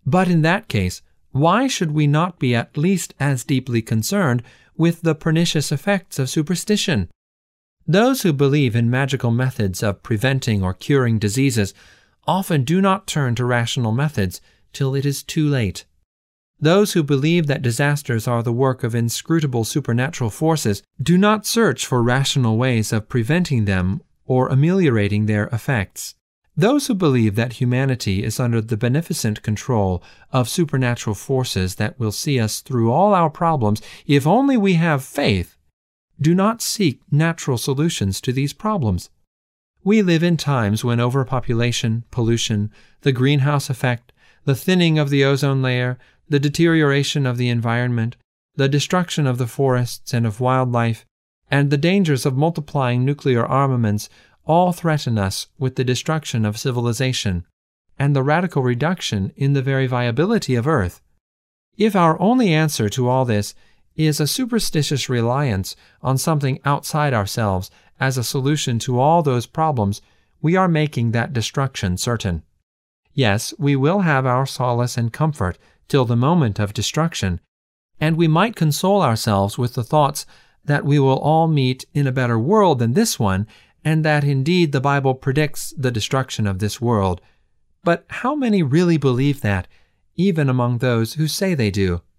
But in that case, why should we not be at least as deeply concerned with the pernicious effects of superstition? Those who believe in magical methods of preventing or curing diseases often do not turn to rational methods till it is too late. Those who believe that disasters are the work of inscrutable supernatural forces do not search for rational ways of preventing them or ameliorating their effects. Those who believe that humanity is under the beneficent control of supernatural forces that will see us through all our problems if only we have faith, do not seek natural solutions to these problems. We live in times when overpopulation, pollution, the greenhouse effect, the thinning of the ozone layer, the deterioration of the environment, the destruction of the forests and of wildlife, and the dangers of multiplying nuclear armaments all threaten us with the destruction of civilization and the radical reduction in the very viability of Earth. If our only answer to all this is a superstitious reliance on something outside ourselves as a solution to all those problems, we are making that destruction certain. Yes, we will have our solace and comfort till the moment of destruction, and we might console ourselves with the thoughts that we will all meet in a better world than this one, and that indeed the Bible predicts the destruction of this world. But how many really believe that, even among those who say they do?